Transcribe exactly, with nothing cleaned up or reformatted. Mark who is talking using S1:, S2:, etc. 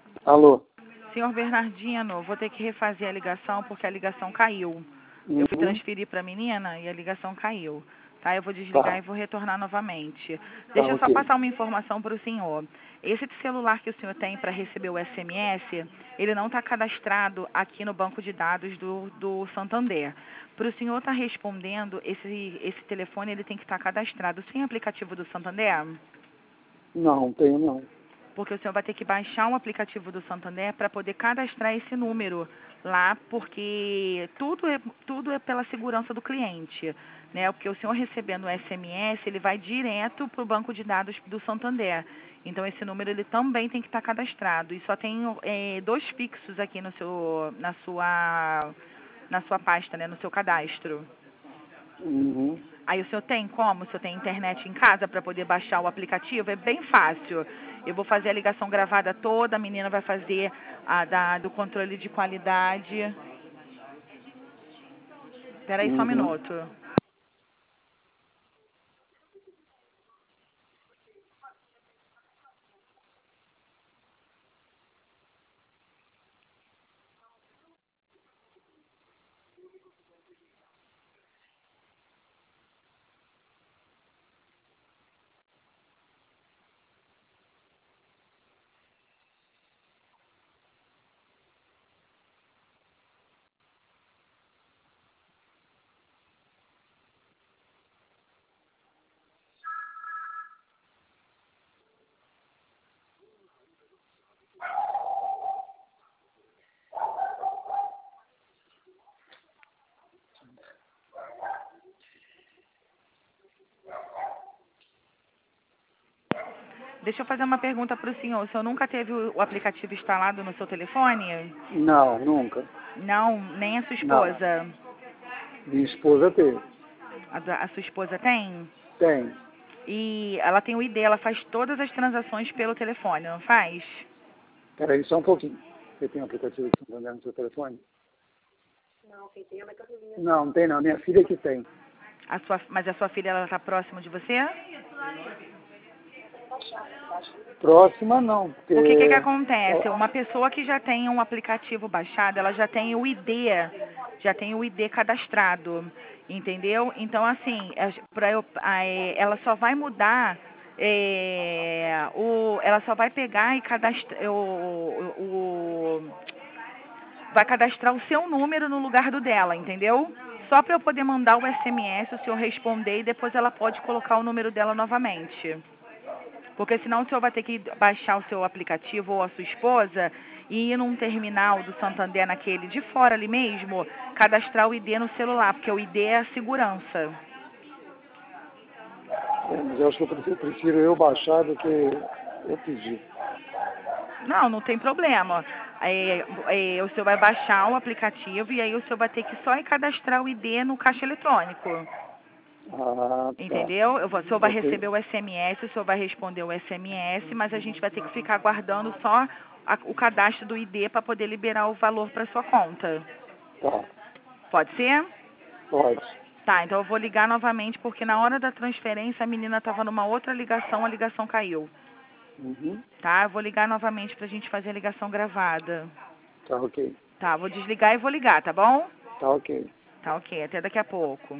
S1: Alô?
S2: Senhor Bernardino, vou ter que refazer a ligação porque a ligação caiu.
S1: Uhum.
S2: Eu fui transferir para a menina e a ligação caiu. Tá, eu vou desligar
S1: Tá.
S2: e vou retornar novamente.
S1: Tá,
S2: Deixa eu só
S1: ok.
S2: passar uma informação para o senhor. Esse celular que o senhor tem para receber o S M S, ele não está cadastrado aqui no banco de dados do, do Santander. Para o senhor estar respondendo, esse, esse telefone ele tem que estar cadastrado sem aplicativo do Santander?
S1: Não, tenho não.
S2: Porque o senhor vai ter que baixar um aplicativo do Santander para poder cadastrar esse número lá, porque tudo é, tudo é pela segurança do cliente, né? Porque o senhor recebendo o S M S, ele vai direto para o banco de dados do Santander. Então esse número ele também tem que estar cadastrado. E só tem é, dois fixos aqui no seu, na sua, na sua pasta, né? No seu cadastro.
S1: Uhum.
S2: Aí o senhor tem como? O senhor tem internet em casa para poder baixar o aplicativo? É bem fácil. Eu vou fazer a ligação gravada toda, a menina vai fazer a da, do controle de qualidade. Espera aí só um
S1: Uhum.
S2: minuto. Deixa eu fazer uma pergunta para o senhor. O senhor nunca teve o o aplicativo instalado no seu telefone?
S1: Não, nunca.
S2: Não, nem a sua
S1: Não.
S2: esposa.
S1: Minha esposa teve.
S2: A, da- a sua esposa tem?
S1: Tem.
S2: E ela tem o I D, ela faz todas as transações pelo telefone, não faz?
S1: Peraí, só um pouquinho. Você tem um aplicativo de Santander no seu telefone? Não, não tem não. Minha filha que tem.
S2: A sua, mas a sua filha ela está próxima de você?
S1: Próxima não, porque...
S2: O que, que que acontece?
S1: ela-
S2: Uma pessoa que já tem um aplicativo baixado, ela já tem o I D, já tem o I D cadastrado, entendeu? Então, assim, é, pra eu, a- é, ela só vai mudar, é, o, ela só vai pegar e cadastrar, o, o, o- vai cadastrar o seu número no lugar do dela, entendeu? Só para eu poder mandar o S M S, o senhor responder e depois ela pode colocar o número dela novamente. Porque senão o senhor vai ter que baixar o seu aplicativo ou a sua esposa e ir num terminal do Santander, naquele de fora ali mesmo, cadastrar o I D no celular, porque o I D é a segurança.
S1: É, mas eu acho que eu prefiro, prefiro eu baixar do que eu pedir.
S2: Não, não tem problema. É, é, o senhor vai baixar o aplicativo e aí o senhor vai ter que só ir cadastrar o I D no caixa eletrônico.
S1: Ah, tá.
S2: Entendeu? Eu vou- o senhor vai
S1: Ok.
S2: receber o S M S, o senhor vai responder o S M S, mas a gente vai ter que ficar aguardando só a- o cadastro do I D para poder liberar o valor para sua conta.
S1: Tá.
S2: Pode ser?
S1: Pode.
S2: Tá, então eu vou ligar novamente porque na hora da transferência a menina estava numa outra ligação, a ligação caiu.
S1: Uhum.
S2: Tá? Eu vou ligar novamente pra gente fazer a ligação gravada.
S1: Tá ok.
S2: Tá, vou desligar e vou ligar, tá bom?
S1: Tá ok.
S2: Tá ok, até daqui a pouco.